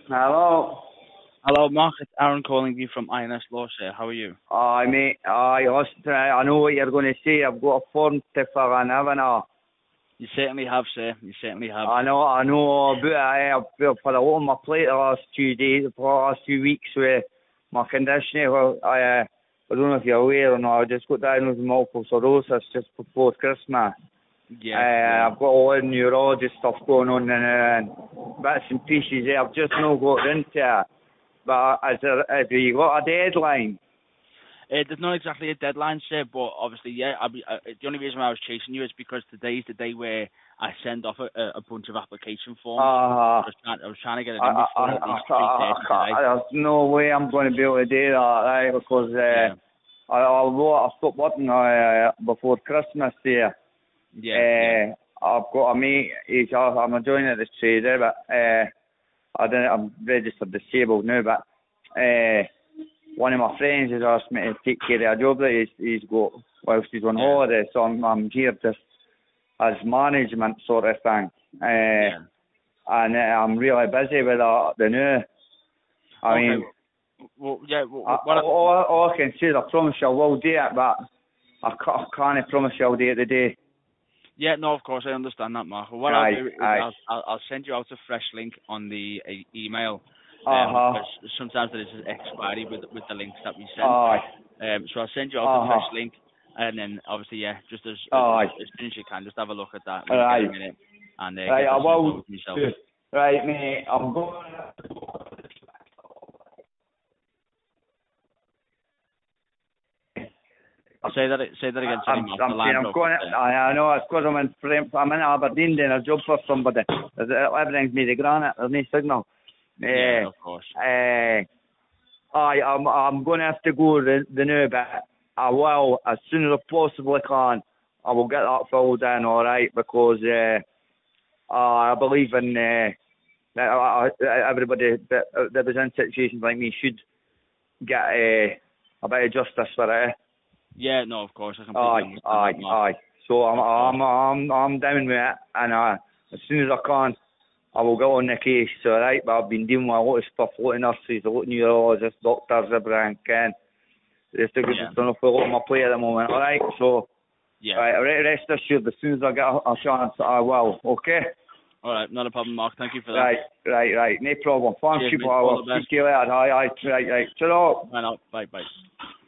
Hello. Hello, Mark. It's Aaron calling you from INS Law, sir. How are you? Aye, mate. Aye, listen, I know what you're going to say. I've got a form to fill in, haven't I? You certainly have, sir. You certainly have. I know about it. I've put a lot on my plate the last few days, the last few weeks with my condition. Well, I don't know if you're aware or not, I just got diagnosed with multiple sclerosis just before Christmas. Yeah. I've got all the neurology stuff going on and bits and pieces. I've just not got into it. But have you got a deadline? There's not exactly a deadline, sir, but obviously, yeah. The only reason why I was chasing you is because today's the day where I send off a bunch of application forms. I was trying to get it in before at least 3:30 today. There's no way I'm going to be able to do that, right? Because I stopped working before Christmas there. Yeah. I've got a mate. I'm a joiner at the trader, but I'm registered disabled now. But one of my friends has asked me to take care of a job that he's got whilst he's on holiday. So I'm here just as management sort of thing. And I'm really busy with the new. I mean, well, yeah. All I can say is I promise you I will do it, but I can't promise you I'll do it today. Yeah, no, of course I understand that, Mark. What I'll do is I'll send you out a fresh link on the email. Because sometimes there is an expiry with the links that we send. So I'll send you out a fresh link, and then obviously, just as soon as you can, just have a look at that when you get a minute, and I will. Yourself. Right, mate. I'm going. Say that again. Sorry, Mark. I'm going. I know it's because I'm in Aberdeen doing a job for somebody. Everything's made of granite. There's no signal. Yeah, of course. I'm going to have to go the new bit. I will, as soon as I possibly can, I will get that filled in, alright, because I believe in that everybody that was in situations like me should get a bit of justice for it. Yeah, no, of course. I completely understand that. So I'm down with it, and as soon as I can, I will go on the case, alright? But I've been dealing with a lot of stuff, a lot of nurses, a lot of neurologists, doctors, everything, Ken. Just a lot on my plate at the moment, alright? So, right, rest assured, as soon as I get a chance, I will, okay? Alright, not a problem, Mark. Thank you for that. Right, no problem. Thank you, I will speak to you later. Right. Shut up. Bye.